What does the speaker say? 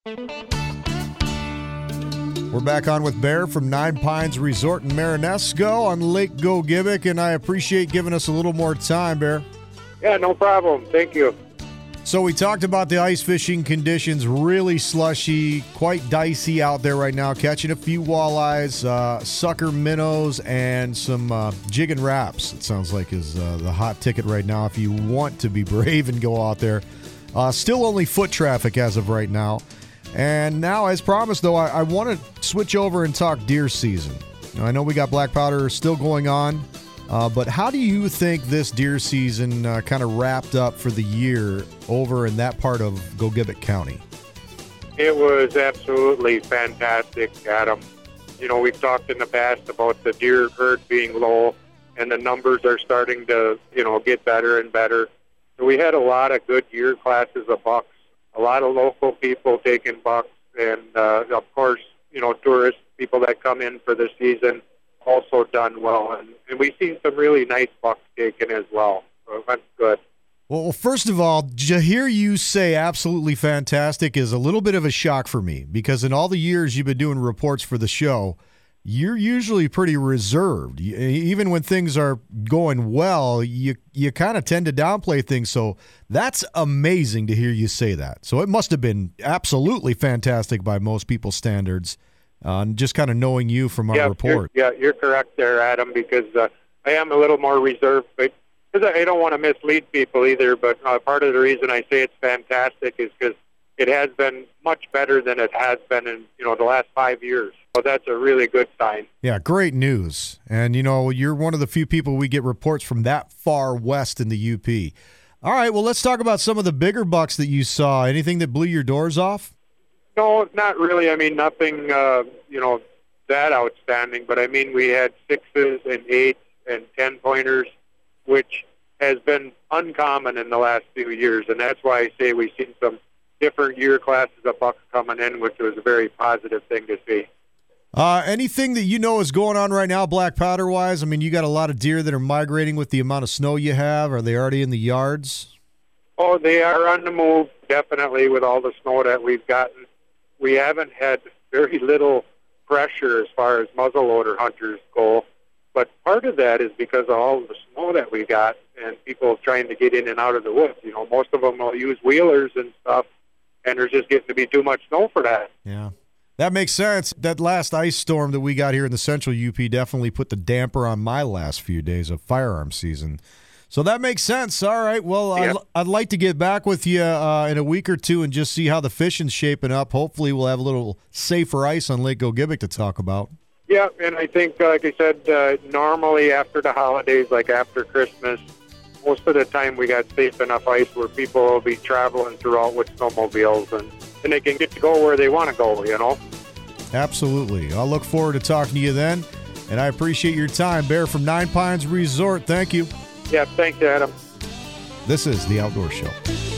We're back on with Bear from Nine Pines Resort in Marinesco on Lake Gogebic, and I appreciate giving us a little more time, Bear. Yeah, no problem. Thank you. So we talked about the ice fishing conditions, really slushy, quite dicey out there right now, catching a few walleyes, sucker minnows, and some jig and wraps, it sounds like is the hot ticket right now if you want to be brave and go out there. Still only foot traffic as of right now. And now, as promised, though, I want to switch over and talk deer season. I know we got black powder still going on, but how do you think this deer season kind of wrapped up for the year over in that part of Gogebic County? It was absolutely fantastic, Adam. You know, we've talked in the past about the deer herd being low, and the numbers are starting to, get better and better. So we had a lot of good year classes of bucks, a lot of local people taking bucks, and, of course, tourists, people that come in for the season, also done well. And we've seen some really nice bucks taken as well. So that's good. Well, first of all, to hear you say absolutely fantastic is a little bit of a shock for me, because in all the years you've been doing reports for the show, you're usually pretty reserved. Even when things are going well, you kind of tend to downplay things. So that's amazing to hear you say that. So it must have been absolutely fantastic by most people's standards, just kind of knowing you from our report. You're correct there, Adam, because I am a little more reserved, but because I don't want to mislead people either. But part of the reason I say it's fantastic is because it has been much better than it has been in the last 5 years. So that's a really good sign. Yeah, great news. And, you're one of the few people we get reports from that far west in the UP. All right, well, let's talk about some of the bigger bucks that you saw. Anything that blew your doors off? No, not really. I mean, nothing, that outstanding. But, I mean, we had 6s and 8s and 10-pointers, which has been uncommon in the last few years. And that's why I say we've seen some different year classes of bucks coming in, which was a very positive thing to see. Anything that is going on right now, black powder wise? I mean, you got a lot of deer that are migrating with the amount of snow you have. Are they already in the yards? Oh, they are on the move, definitely, with all the snow that we've gotten. We haven't had very little pressure as far as muzzleloader hunters go, but part of that is because of all the snow that we got and people trying to get in and out of the woods. Most of them will use wheelers and stuff, and there's just getting to be too much snow for that. Yeah. That makes sense. That last ice storm that we got here in the central UP definitely put the damper on my last few days of firearm season. So that makes sense. All right. Well, yeah. I'd like to get back with you in a week or two and just see how the fishing's shaping up. Hopefully we'll have a little safer ice on Lake Gogebic to talk about. Yeah, and I think, like I said, normally after the holidays, like after Christmas, most of the time we got safe enough ice where people will be traveling throughout with snowmobiles and they can get to go where they want to go, Absolutely. I'll look forward to talking to you then, and I appreciate your time. Bear from Nine Pines Resort, thank you. Yeah, thanks, Adam. This is The Outdoor Show.